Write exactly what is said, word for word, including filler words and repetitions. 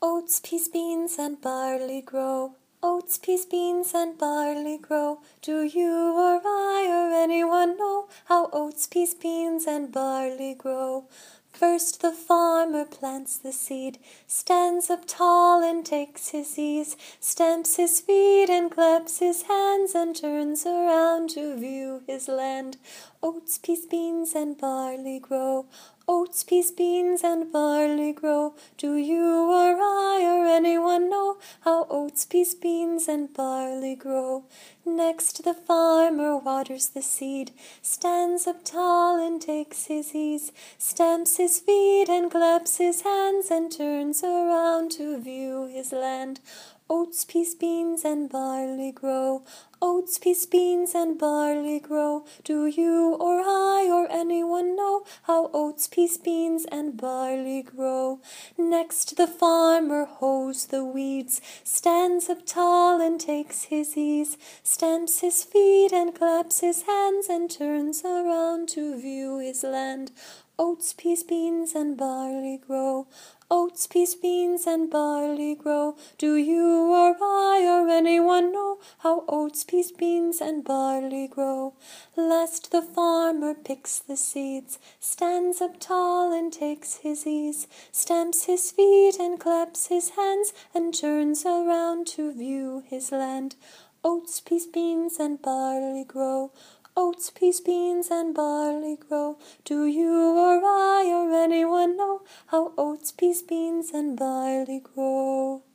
Oats, peas, beans, and barley grow. Oats, peas, beans, and barley grow. Do you or I or anyone know how oats, peas, beans, and barley grow? First the farmer plants the seed, stands up tall and takes his ease, stamps his feet and claps his hands and turns around to view his land. Oats, peas, beans, and barley grow. Oats, peas, beans, and barley grow. Do you or I or anyone know how oats, peas, beans, and barley grow? Next the farmer waters the seed, stands up tall and takes his ease, stamps his feet and claps his hands and turns around to view his land. Oats, peas, beans, and barley grow. Oats, peas, beans, and barley grow. Do you or I or anyone know how oats, peas, beans, and barley grow? Next the farmer hoes the weeds, stands up tall and takes his ease, stamps his feet and claps his hands and turns around to view his land. Oats, peas, beans, and barley grow. Oats, peas, beans, and barley grow. Do you or I or anyone know how oats, peas, beans, and barley grow? Last the farmer picks the seeds, stands up tall and takes his ease, stamps his feet and claps his hands and turns around to view his land. Oats, peas, beans, and barley grow. Oats, peas, beans, and barley grow. Do you or I or anyone know how oats, peas, beans, and barley grow?